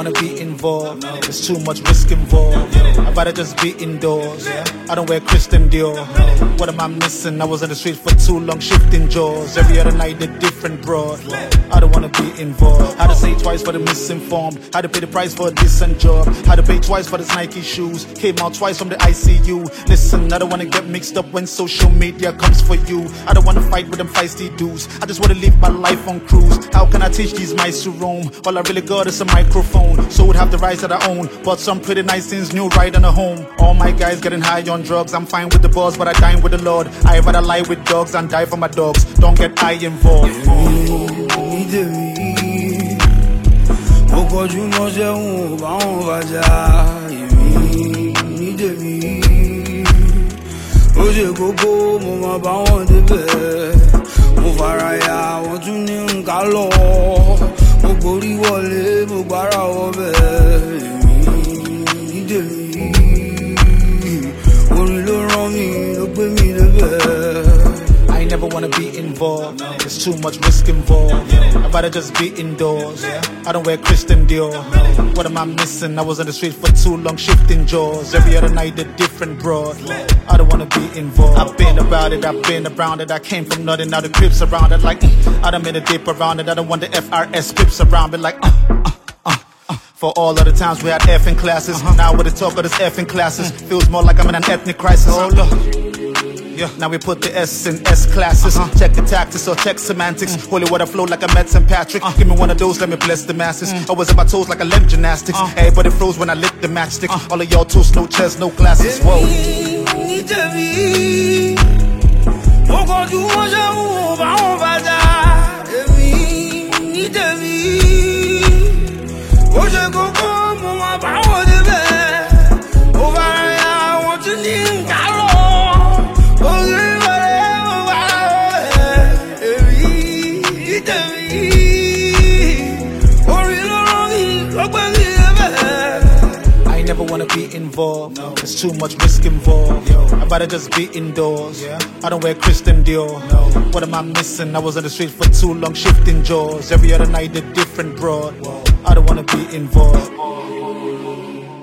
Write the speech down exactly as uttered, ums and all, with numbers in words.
wanna be involved. There's too much risk involved. I'd rather just be indoors. I don't wear Christian Dior. What am I missing? I was on the street for too long, shifting jaws. Every other night a different broad. I don't wanna be involved. Had to say twice for the misinformed. Had to pay the price for a decent job. Had to pay twice for the Nike shoes. Came out twice from the I C U. Listen, I don't wanna get mixed up when social media comes for you. I don't wanna fight with them feisty dudes. I just wanna live my life on cruise. How can I teach these mice to roam? All I really got is a microphone, so would have the rights that I own. But some pretty nice things new right on the home. All my guys getting high on drugs. I'm fine with the boss, but I dine with the Lord. I rather lie with dogs and die for my dogs. Don't get I involved. Oje koko mo ma ba won debe mo fara ya won tun ni nka lo mo gori wọlé mo gbara wo be mi de mi orin lo ran mi lo gbe mi debe. I never wanna be involved. There's too much risk involved. I'd rather just be indoors. I don't wear Christian Dior. What am I missing? I was on the street for too long, shifting jaws. Every other night a different broad. I don't wanna be involved. I've been about it, I've been around it. I came from nothing, now the crips around it. Like, mm, I done made a dip around it. I don't want the F R S crips around it. Like, uh, uh, uh, uh. For all of the times we had effing classes. Uh-huh. Now with the talk of this effing classes, mm. Feels more like I'm in an ethnic crisis. Oh, look. Yeah. Now we put the S in S classes. Uh-huh. Check the tactics or check semantics. Mm. Holy water flow like a Met Saint Patrick. Uh. Give me one of those, let me bless the masses. Mm. I was on my toes like a limb gymnastics. Uh. Everybody froze when I lit the matchstick. Uh. All of y'all toast, no chest, no glasses. Whoa. I never wanna be involved. No. There's too much risk involved. Yo. I'd rather just be indoors. Yeah. I don't wear Christian Dior. No. What am I missing? I was on the street for too long, shifting jaws. Every other night a different broad. Whoa. I don't wanna be involved.